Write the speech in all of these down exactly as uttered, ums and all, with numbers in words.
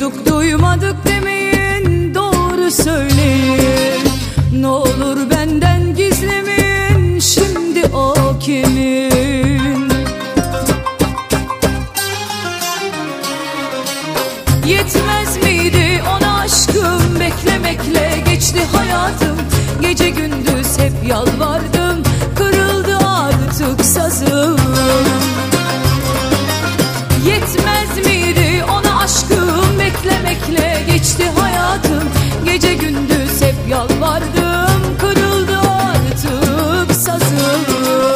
Duyduk duymadık demeyin, doğru söyleyin. Ne olur benden gizlemeyin, şimdi o kimin? Yetmez miydi ona aşkım, beklemekle geçti hayatım. Gece gündüz hep yalvardım, kırıldı artık sazım. Yetmez miydi ona aşkım, beklemekle geçti hayatım. Gece gündüz hep yalvardım, kırıldı artık sazım.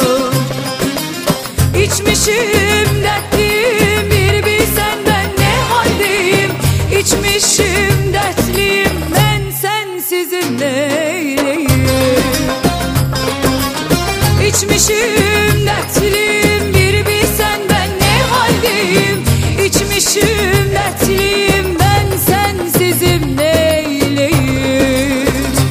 İçmişim dertliyim, bir bilsen ben ne haldeyim. İçmişim dertliyim, ben sensizim neyleyim. İçmişim dertliyim, bir bilsen ben ne haldeyim. İçmişim dertliyim, ben sensizim neyleyim.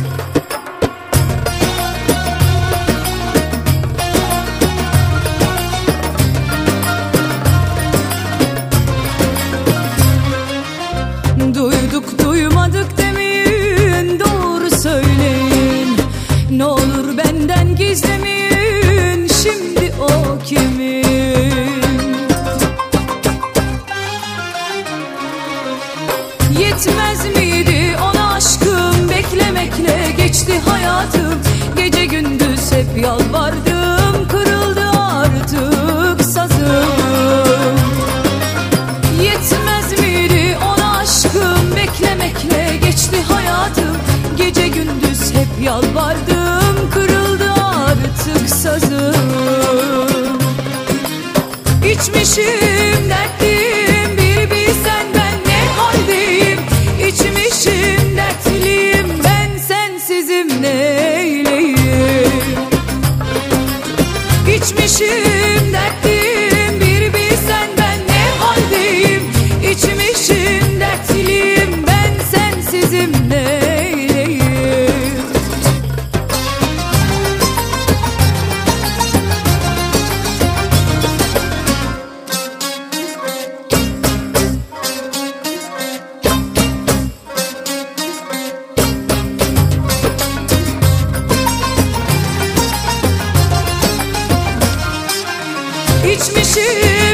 Duyduk duymadık demeyin, doğru söyleyin. Ne olur benden gizlemeyin, şimdi o kimin? Yetmez miydi ona aşkım, beklemekle geçti hayatım. Gece gündüz hep yalvardım, kırıldı artık sazım. Yetmez miydi ona aşkım, beklemekle geçti hayatım. Gece gündüz hep yalvardım, kırıldı artık sazım. İçmişim dertliyim, bir bilsen ben ne haldeyim. İçmişim dertliyim, ben sensizim neyleyim. İçmişim dertliyim, bir bilsen ben ne haldeyim. İçmişim dertliyim, ben sensizim neyleyim. İçmişim